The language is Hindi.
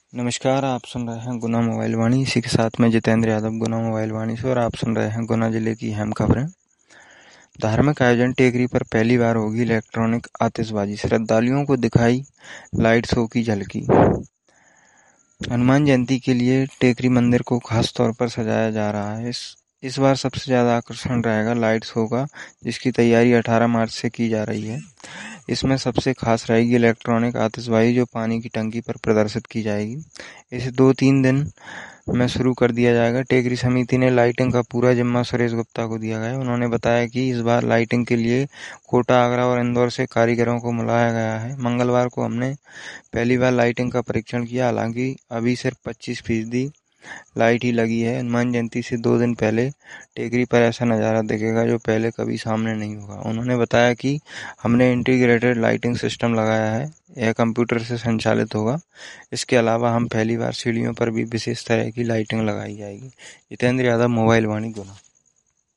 नमस्कार, आप सुन रहे हैं गुना मोबाइल वाणी। इसी के साथ में जितेंद्र यादव गुना मोबाइल वाणी से, और आप सुन रहे हैं गुना जिले की अहम खबरें। धार्मिक आयोजन टेकरी पर पहली बार होगी इलेक्ट्रॉनिक आतिशबाजी, श्रद्धालुओं को दिखाई लाइट शो की झलकी। हनुमान जयंती के लिए टेकरी मंदिर को खास तौर पर सजाया जा रहा है। इस बार सबसे ज्यादा आकर्षण रहेगा लाइट शो का, जिसकी तैयारी 18 मार्च से की जा रही है। इसमें सबसे खास रहेगी इलेक्ट्रॉनिक आतिशबाजी, जो पानी की टंकी पर प्रदर्शित की जाएगी। इसे 2-3 दिन में शुरू कर दिया जाएगा। टेकरी समिति ने लाइटिंग का पूरा जिम्मा सुरेश गुप्ता को दिया गया है। उन्होंने बताया कि इस बार लाइटिंग के लिए कोटा, आगरा और इंदौर से कारीगरों को बुलाया गया है। मंगलवार को हमने पहली बार लाइटिंग का परीक्षण किया, हालांकि अभी सिर्फ 25% लाइट ही लगी है। हनुमान जयंती से 2 दिन पहले टेकरी पर ऐसा नज़ारा दिखेगा जो पहले कभी सामने नहीं होगा। उन्होंने बताया कि हमने इंटीग्रेटेड लाइटिंग सिस्टम लगाया है, यह कंप्यूटर से संचालित होगा। इसके अलावा हम पहली बार सीढ़ियों पर भी विशेष तरह की लाइटिंग लगाई जाएगी। जितेंद्र यादव, मोबाइल वाणी, गुना।